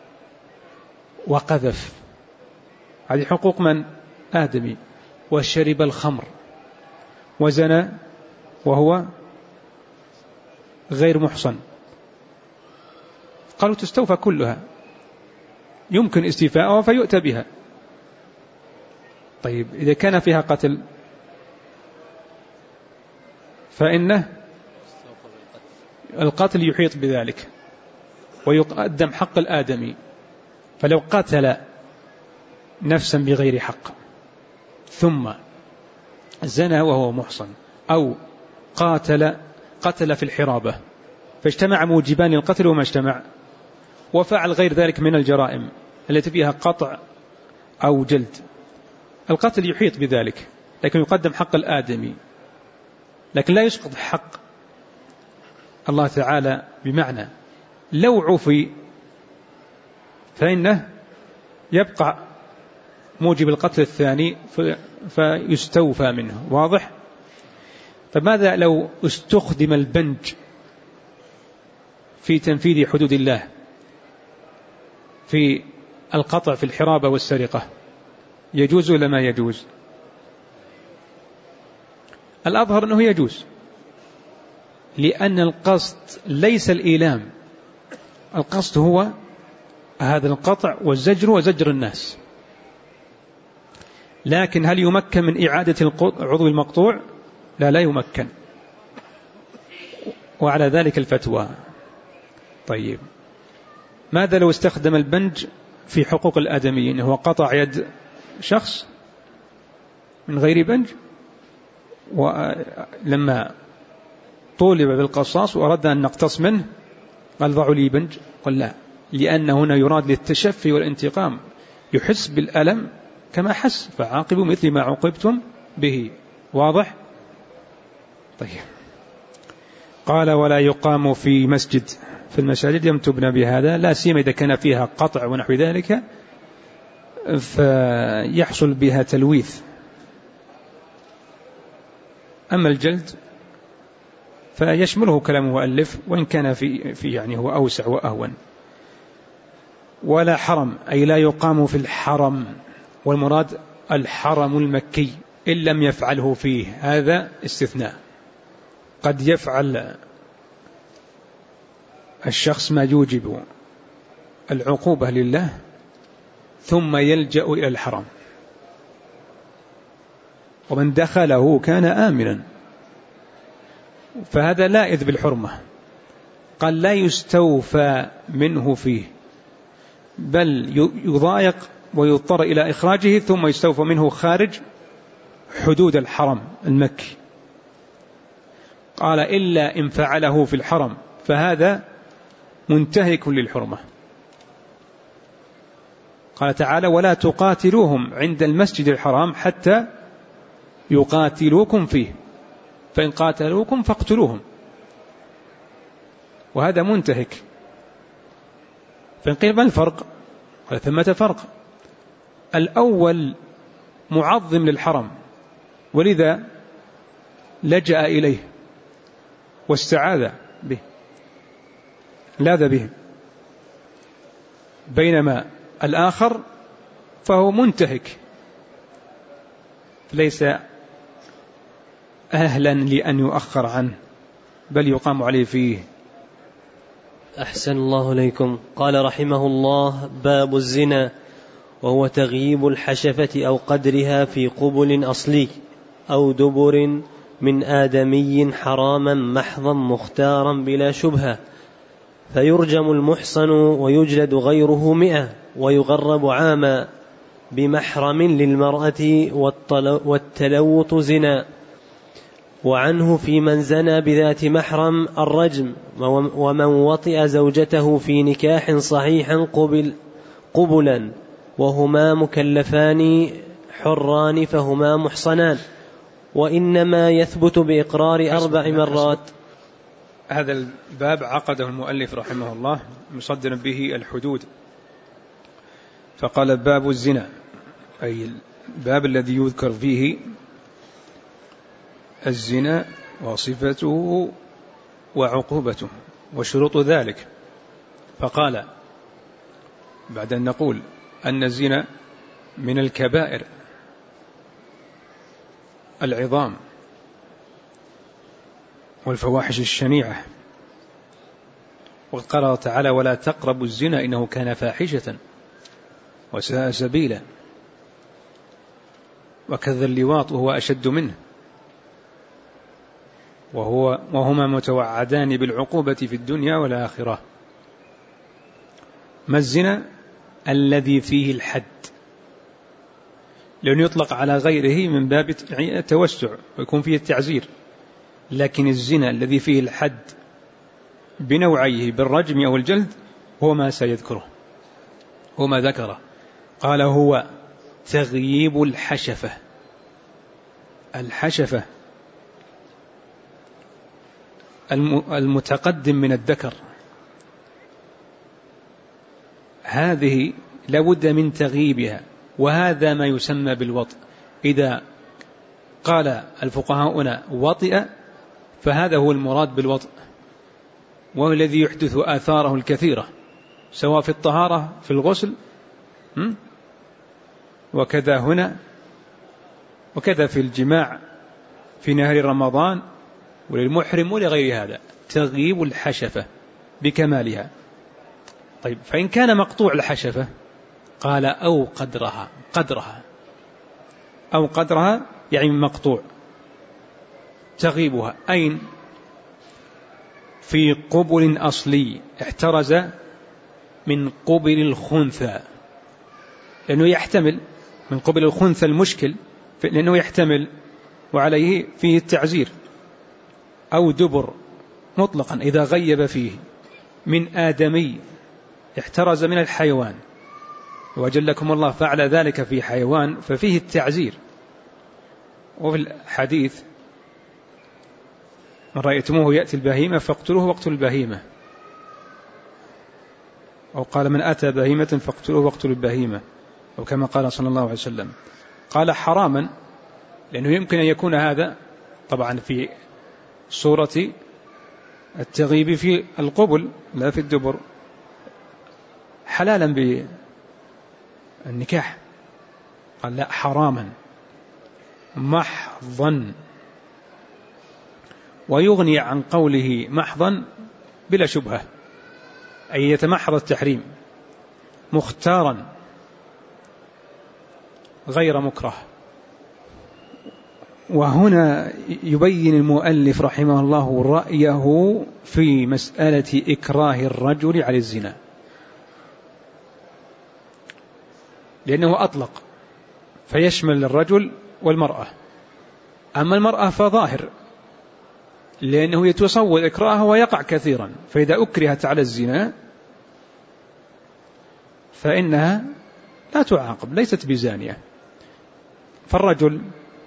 وقذف، هذه حقوق من؟ آدمي. وشرب الخمر وزنى وهو غير محصن، قالوا تستوفى كلها، يمكن استيفاءها فيؤتى بها. طيب إذا كان فيها قتل فإنه القتل يحيط بذلك ويقدم حق الآدمي. فلو قتل نفسا بغير حق ثم زنى وهو محصن، أو قاتل قتل في الحرابة، فاجتمع موجبان القتل وما اجتمع، وفعل غير ذلك من الجرائم التي فيها قطع أو جلد، القتل يحيط بذلك، لكن يقدم حق الآدمي، لكن لا يسقط حق الله تعالى، بمعنى لو عفي فإنه يبقى موجب القتل الثاني فيستوفى منه. واضح؟ فماذا لو استخدم البنج في تنفيذ حدود الله في القطع في الحرابة والسرقة؟ يجوز ولا ما يجوز؟ الأظهر أنه يجوز، لأن القصد ليس الإيلام، القصد هو هذا القطع والزجر وزجر الناس. لكن هل يمكن من إعادة العضو المقطوع؟ لا لا يمكن، وعلى ذلك الفتوى. طيب ماذا لو استخدم البنج في حقوق الآدميين؟ هو قطع يد شخص من غير بنج، ولما طولب بالقصاص وأردنا أن نقتص منه قال ضعوا لي بنج، قال لا، لأن هنا يراد للتشفي والانتقام، يحس بالألم كما حس، فعاقبوا مثل ما عوقبتم به. واضح؟ طيب قال ولا يقام في مسجد، في المساجد يوم تبنى بهذا، لا سيما إذا كان فيها قطع ونحو ذلك فيحصل بها تلويث. أما الجلد فيشمله كلام المؤلف، وإن كان في, في يعني هو أوسع وأهون. ولا حرم، أي لا يقام في الحرم، والمراد الحرم المكي إن لم يفعله فيه، هذا استثناء. قد يفعل الشخص ما يوجب العقوبة لله ثم يلجأ إلى الحرم، ومن دخله كان آمنا، فهذا لا إذ بالحرمة. قال لا يستوفى منه فيه، بل يضايق ويضطر إلى إخراجه ثم يستوفى منه خارج حدود الحرم المكي. قال إلا إن فعله في الحرم، فهذا منتهك للحرمة. قال تعالى ولا تقاتلوهم عند المسجد الحرام حتى يقاتلوكم فيه، فإن قاتلوكم فاقتلوهم، وهذا منتهك. فإن قيل ما الفرق؟ قال ثمة فرق. الأول معظم للحرم، ولذا لجأ إليه واستعاذ به، لاذ به، بينما الآخر فهو منتهك، ليس أهلا لأن يؤخر عنه، بل يقام عليه فيه. أحسن الله إليكم. قال رحمه الله: باب الزنا، وهو تغييب الحشفة أو قدرها في قبل أصلي أو دبر من آدمي حراما محضا مختارا بلا شبهة، فيرجم المحصن ويجلد غيره مئة ويغرب عاما بمحرم للمرأة والتلوط زنا. وعنه في من زنى بذات محرم الرجم، ومن وطئ زوجته في نكاح صحيح قبل قبلا وهما مكلفان حران فهما محصنان، وإنما يثبت بإقرار أربع مرات. هذا الباب عقده المؤلف رحمه الله مصدر به الحدود، فقال باب الزنا، أي الباب الذي يذكر فيه الزنا وصفته وعقوبته وشروط ذلك. فقال بعد أن نقول أن الزنا من الكبائر العظام والفواحش الشنيعة، وقد قال تعالى ولا تقربوا الزنا إنه كان فاحشة وساء سبيلا، وكذا اللواط وهو أشد منه، وهو وهما متوعدان بالعقوبة في الدنيا والآخرة. ما الزنا؟ الذي فيه الحد، لأنه يطلق على غيره من باب التوسع ويكون فيه التعزير، لكن الزنا الذي فيه الحد بنوعيه بالرجم أو الجلد هو ما سيذكره، هو ما ذكره. قال هو تغييب الحشفة. الحشفة المتقدم من الذكر، هذه لابد من تغييبها، وهذا ما يسمى بالوطء. إذا قال الفقهاء هنا وطئ فهذا هو المراد بالوطء، وهو الذي يحدث آثاره الكثيرة سواء في الطهارة في الغسل وكذا هنا، وكذا في الجماع في نهار رمضان وللمحرم ولغير هذا، تغييب الحشفة بكمالها. طيب فإن كان مقطوع الحشفة قال أو قدرها، قدرها أو قدرها يعني مقطوع، تغيبها أين؟ في قبل أصلي احترز من قبل الخنثى، لأنه يحتمل من قبل الخنثى المشكل، لأنه يحتمل وعليه فيه التعزير، أو دبر مطلقا إذا غيب فيه، من آدمي احترز من الحيوان، وجلكم الله فعل ذلك في حيوان ففيه التعزير. وفي الحديث من رأيتموه يأتي البهيمة فاقتلوه واقتلوا البهيمة، أو قال من أتى بهيمة فاقتلوه واقتلوا البهيمة، أو كما قال صلى الله عليه وسلم. قال حراما لأنه يمكن أن يكون هذا طبعا في صورة التغيب في القبل لا في الدبر، حلالا بالنكاح. قال لا حراما محضا، ويغني عن قوله محضا بلا شبهة، أي يتمحض التحريم مختارا غير مكره. وهنا يبين المؤلف رحمه الله رأيه في مسألة إكراه الرجل على الزنا، لأنه أطلق فيشمل الرجل والمرأة. أما المرأة فظاهر لأنه يتصور إكراهه ويقع كثيرا، فإذا أكرهت على الزنا فإنها لا تعاقب، ليست بزانية. فالرجل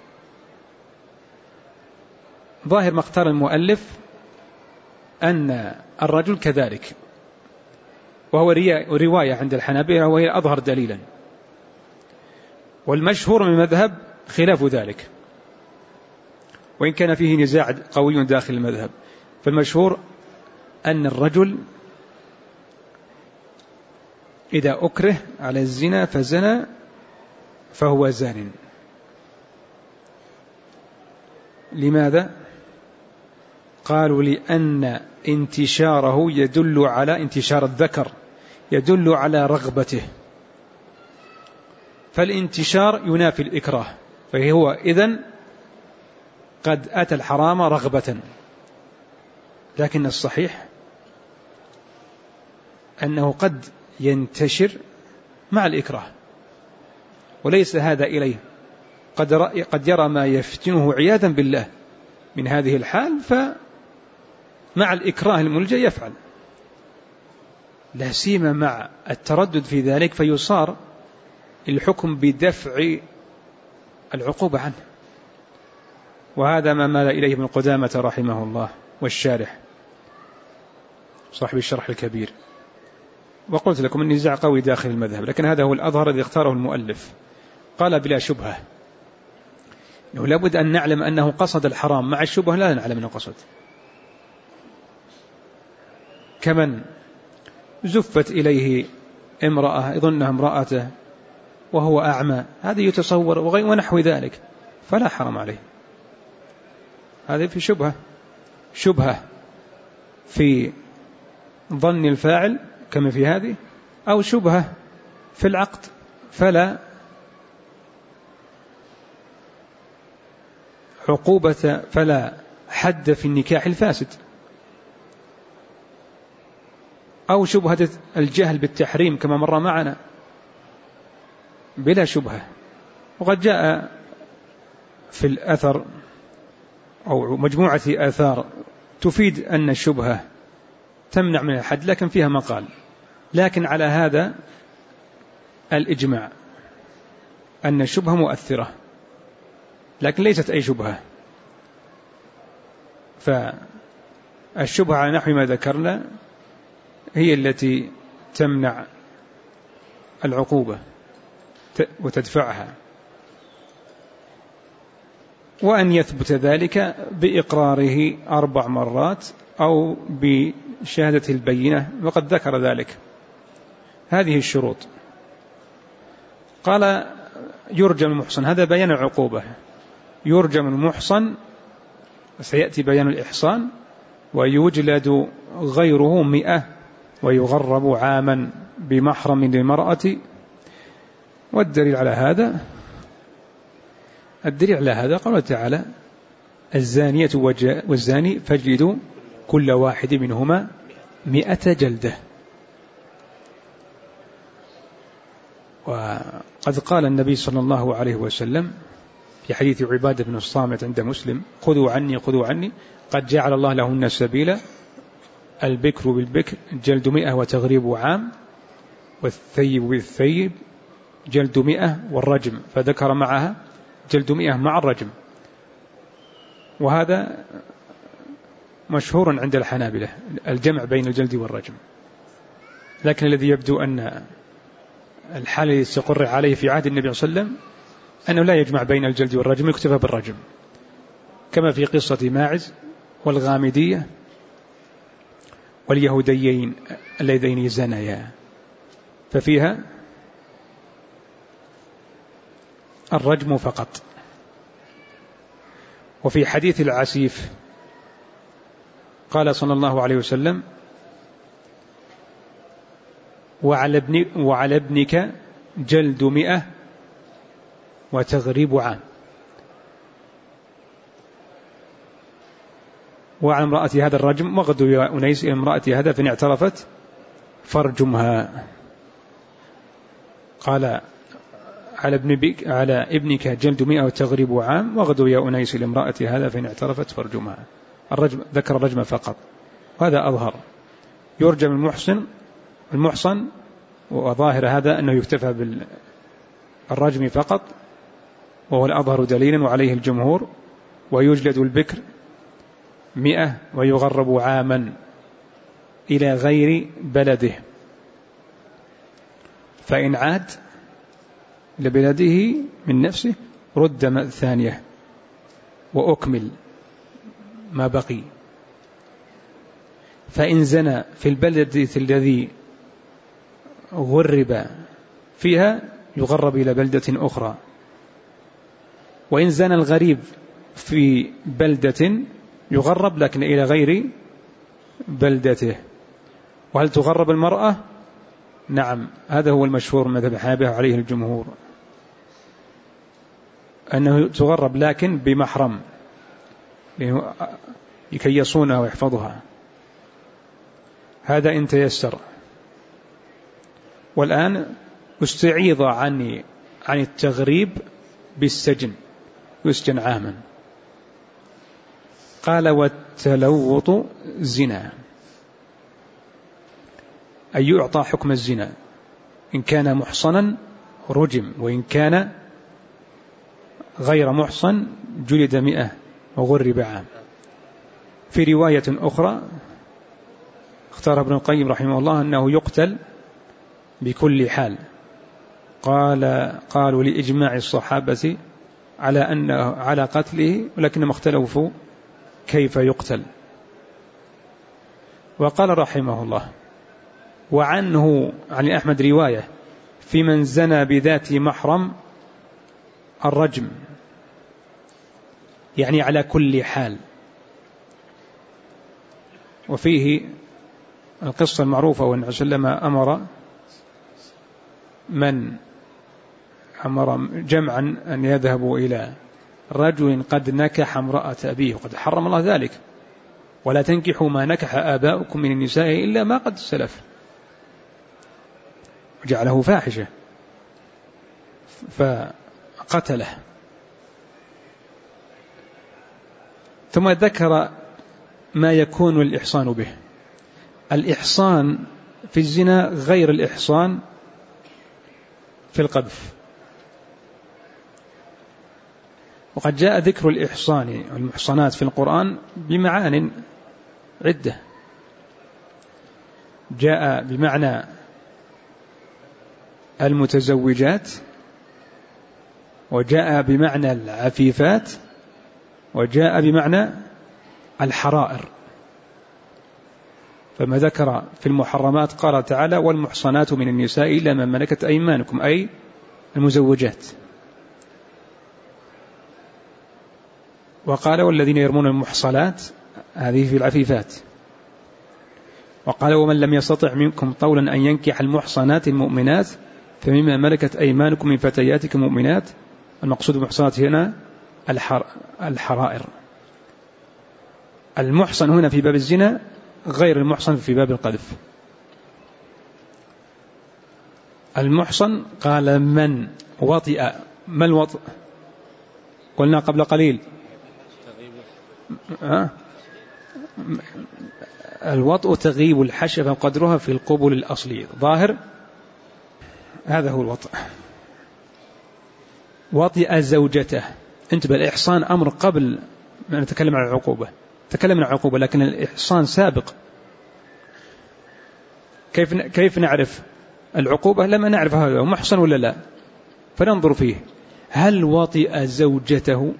ظاهر ما اختار المؤلف أن الرجل كذلك، وهو رواية عند الحنابلة وهي أظهر دليلا، والمشهور من المذهب خلاف ذلك، وإن كان فيه نزاع قوي داخل المذهب. فالمشهور أن الرجل إذا أكره على الزنا فزنا فهو زان. لماذا؟ قالوا لأن انتشاره يدل على انتشار الذكر يدل على رغبته، فالانتشار ينافي الإكراه، فهو إذن قد أتى الحرام رغبة. لكن الصحيح أنه قد ينتشر مع الإكراه، وليس هذا إليه، قد, قد يرى ما يفتنه عياذا بالله من هذه الحال، فمع الإكراه الملجأ يفعل، لا سيما مع التردد في ذلك، فيصار الحكم بدفع العقوبة عنه. وهذا ما مال إليه ابن قدامة رحمه الله والشارح صاحب الشرح الكبير. وقلت لكم النزاع قوي داخل المذهب، لكن هذا هو الأظهر الذي اختاره المؤلف. قال بلا شبهة، إنه لابد أن نعلم أنه قصد الحرام، مع الشبهة لا نعلم أنه قصد. كمن زفت إليه امرأة يظنها امرأته وهو أعمى، هذا يتصور ونحو ذلك، فلا حرام عليه. هذا في شبهة شبهة في ظن الفاعل كما في هذه، أو شبهة في العقد، فلا عقوبة فلا حد في النكاح الفاسد، أو شبهة الجهل بالتحريم كما مر معنا بلا شبهة. وقد جاء في الأثر أو مجموعة آثار تفيد أن الشبهة تمنع من الحد، لكن فيها مقال. لكن على هذا الإجماع أن الشبهة مؤثرة، لكن ليست أي شبهة. الشبهة على نحو ما ذكرنا هي التي تمنع العقوبة وتدفعها، وأن يثبت ذلك بإقراره أربع مرات أو بشهادة البينة، وقد ذكر ذلك هذه الشروط. قال يرجم المحصن، هذا بيان العقوبة، يرجم المحصن، سيأتي بيان الإحصان، ويجلد غيره مئة ويغرب عاما بمحرم للمرأة. والدليل على هذا الدليل على هذا قال تعالى الزانية والزاني فاجلدوا كل واحد منهما مئة جلدة. وقد قال النبي صلى الله عليه وسلم في حديث عبادة بن الصامت عند مسلم خذوا عني خذوا عني قد جعل الله لهن سبيلا، البكر بالبكر جلد مئة وتغريب عام، والثيب بالثيب جلد مئة والرجم، فذكر معها جلد مئة مع الرجم. وهذا مشهور عند الحنابلة الجمع بين الجلد والرجم، لكن الذي يبدو أن الحال يستقر عليه في عهد النبي صلى الله عليه وسلم أنه لا يجمع بين الجلد والرجم، يكتفى بالرجم، كما في قصة ماعز والغامدية واليهوديين اللذين زنيا، ففيها الرجم فقط. وفي حديث العسيف قال صلى الله عليه وسلم وعلى, ابن وعلى ابنك جلد مئة وتغريب عام، وعلى امرأة هذا الرجم واغدوا يا أنيس إلى امرأة هذا فإن اعترفت فارجمها. قال على, ابن بك على ابنك جلد مئة وتغريب عام واغدوا يا أنيس إلى امرأة هذا فإن اعترفت فارجمها. الرجم ذكر الرجم فقط، وهذا أظهر. يرجم المحسن المحصن، وظاهر هذا أنه يكتفى بالرجم فقط، وهو الأظهر دليلا وعليه الجمهور. ويجلد البكر مئة ويغرب عاما إلى غير بلده، فإن عاد لبلده من نفسه رد ثانية وأكمل ما بقي. فإن زنى في البلدة الذي غرب فيها يغرب إلى بلدة أخرى. وإن زنى الغريب في بلدة يغرب لكن إلى غير بلدته. وهل تغرب المرأة؟ نعم، هذا هو المشهور مذهب الحنابلة عليه الجمهور، أنه تغرب لكن بمحرم لكي يصونها ويحفظها، هذا إن تيسر. والآن استعيض عن عن التغريب بالسجن، يسجن عاما. قال والتلوط زنا، أي يعطى حكم الزنا، إن كان محصنا رجم، وإن كان غير محصن جلد مئة وغرب عام. في رواية أخرى اختار ابن القيم رحمه الله أنه يقتل بكل حال. قال قالوا لإجماع الصحابة على أنه على قتله، ولكنهم اختلفوا كيف يقتل. وقال رحمه الله وعنه عن أحمد رواية في من زنى بذات محرم الرجم، يعني على كل حال. وفيه القصة المعروفة وأن سلم أمر من أمر جمعا أن يذهبوا إلى رجل قد نكح امرأة أبيه، وقد حرم الله ذلك، ولا تنكحوا ما نكح آباؤكم من النساء إلا ما قد سلف، وجعله فاحشة فقتله. ثم ذكر ما يكون الإحصان به. الإحصان في الزنا غير الإحصان في القذف. وقد جاء ذكر الإحصان والمحصنات في القرآن بمعان عدة، جاء بمعنى المتزوجات، وجاء بمعنى العفيفات، وجاء بمعنى الحرائر. فما ذكر في المحرمات قال تعالى والمحصنات من النساء إلا من ملكت أيمانكم، أي المزوجات. وقال والذين يرمون المحصنات، هذه في العفيفات. وقال ومن لم يستطع منكم طولا أن ينكح المحصنات المؤمنات فمما ملكت أيمانكم من فتياتكم المؤمنات. المقصود بالمحصنات هنا الحرائر. المحصن هنا في باب الزنا غير المحصن في باب القذف. المحصن قال من وطئ، ما الوطئ؟ قلنا قبل قليل أه؟ الوطء تغيب الحشفة قدرها في القبل الأصلي ظاهر، هذا هو الوطء. وطئ زوجته، انتبه الإحصان أمر قبل ما نتكلم عن العقوبة، تكلمنا عن العقوبة لكن الإحصان سابق. كيف كيف نعرف العقوبة لما نعرف هذا محصن ولا لا؟ فننظر فيه، هل وطئ زوجته؟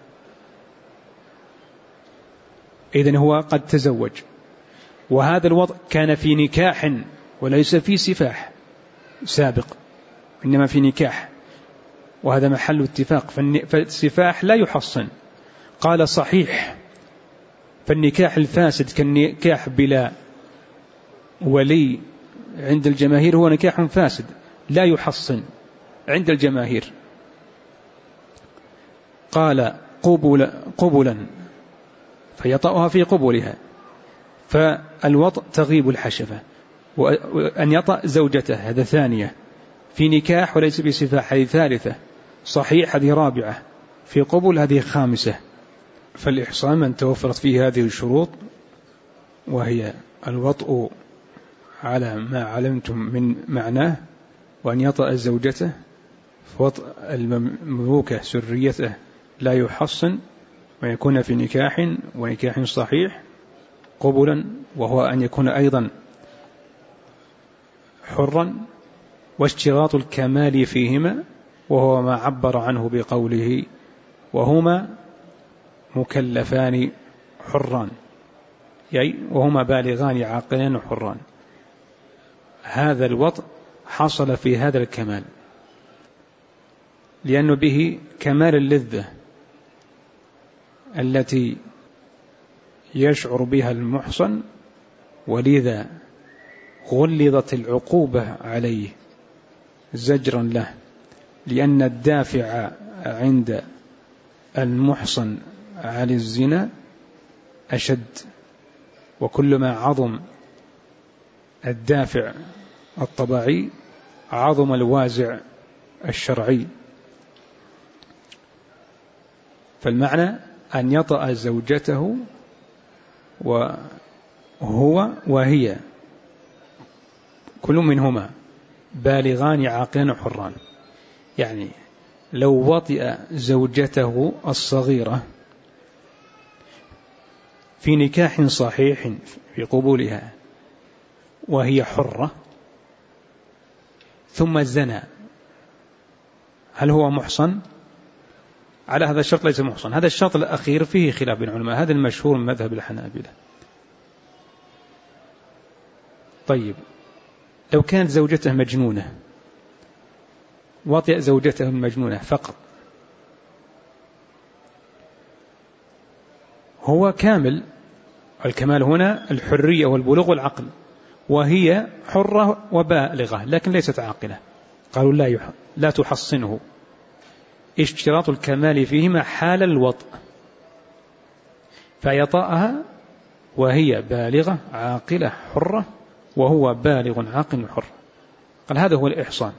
إذن هو قد تزوج، وهذا الوطء كان في نكاح وليس في سفاح سابق، إنما في نكاح، وهذا محل اتفاق. فالسفاح لا يحصن. قال صحيح، فالنكاح الفاسد كالنكاح بلا ولي عند الجماهير هو نكاح فاسد لا يحصن عند الجماهير. قال قبل قبلا فيطأها في قبلها، فالوطء تغيب الحشفة. وأن يطأ زوجته هذا ثانية، في نكاح وليس بسفاح هذه ثالثة، صحيح هذه رابعة، في قبل هذه خامسة. فالإحصان من توفرت فيه هذه الشروط، وهي الوطء على ما علمتم من معناه، وأن يطأ زوجته، فوطء المملوكة سريته لا يحصن، ويكون في نكاح ونكاح صحيح قبلا، وهو أن يكون أيضا حرا، واشتراط الكمال فيهما، وهو ما عبر عنه بقوله وهما مكلفان حران، يعني وهما بالغان عاقلان حران. هذا الوطء حصل في هذا الكمال، لأنه به كمال اللذة التي يشعر بها المحصن، ولذا غلظت العقوبة عليه زجرا له، لأن الدافع عند المحصن على الزنا أشد، وكلما عظم الدافع الطبيعي عظم الوازع الشرعي. فالمعنى أن يطأ زوجته وهو وهي كل منهما بالغان عاقلان حران. يعني لو وطئ زوجته الصغيرة في نكاح صحيح في قبولها وهي حرة ثم زنى، هل هو محصن؟ على هذا الشرط ليس محصن. هذا الشرط الأخير فيه خلاف بين العلماء، هذا المشهور من مذهب الحنابلة. طيب لو كانت زوجته مجنونة، وطئ زوجته المجنونة فقط، هو كامل، الكمال هنا الحرية والبلوغ والعقل، وهي حرة وبالغة لكن ليست عاقلة، قالوا لا يح... لا تحصنه، اشتراط الكمال فيهما حال الوطء، فيطأها وهي بالغة عاقلة حرة وهو بالغ عاقل حر. قال هذا هو الإحصان.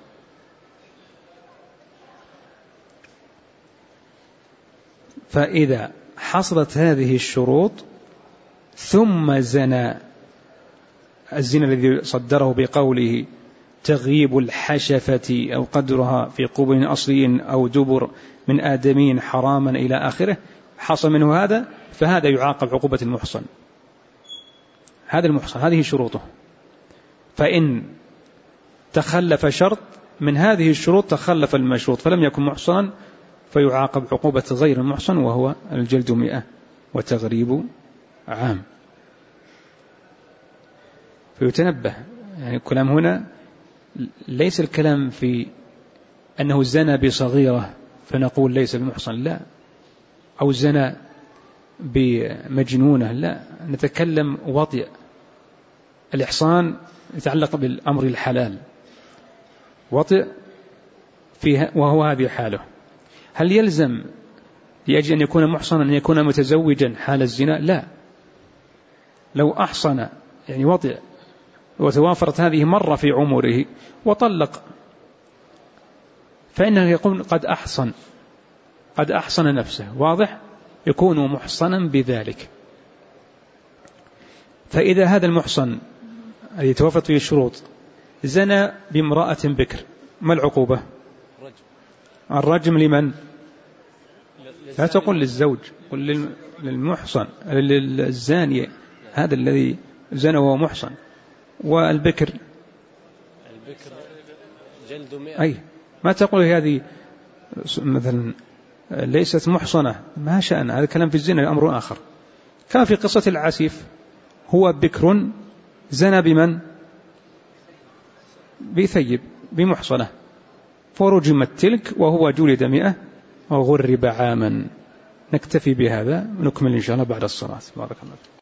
فإذا حصلت هذه الشروط ثم زنى، الزنا الذي صدره بقوله تغيب الحشفة أو قدرها في قبل أصلي أو دبر من آدمين حراما إلى آخره، حصل منه هذا، فهذا يعاقب عقوبة المحصن. هذا المحصن هذه شروطه، فإن تخلف شرط من هذه الشروط تخلف المشروط فلم يكن محصنا فيعاقب عقوبة غير المحصن وهو الجلد مئة وتغريب عام. فيتنبه، يعني الكلام هنا ليس الكلام في أنه زنى بصغيرة فنقول ليس بمحصن، لا، أو زنى بمجنونة، لا، نتكلم وطئ. الإحصان يتعلق بالأمر الحلال، وطئ فيها وهو هذه حاله. هل يلزم لأجل أن يكون محصنا أن يكون متزوجا حال الزنا؟ لا، لو أحصن يعني وطئ وتوافرت هذه مرة في عمره وطلق فإنه يقول قد أحصن قد أحصن نفسه، واضح، يكون محصنا بذلك. فإذا هذا المحصن الذي توافرت فيه الشروط زنى بامرأة بكر، ما العقوبة؟ الرجم. لمن؟ لا تقل للزوج، قل للمحصن للزاني، هذا الذي زنى وهو محصن. والبكر البكر جلد مئة. أي ما تقول هذه مثلا ليست محصنة، ما شأن، هذا كلام في الزنا أمر آخر. كان في قصة العسيف هو بكر زنى بمن؟ بثيب بمحصنة، فرجمت تلك وهو جلد مئة وغرب عاما. نكتفي بهذا ونكمل إن شاء الله بعد الصلاة. بارك الله.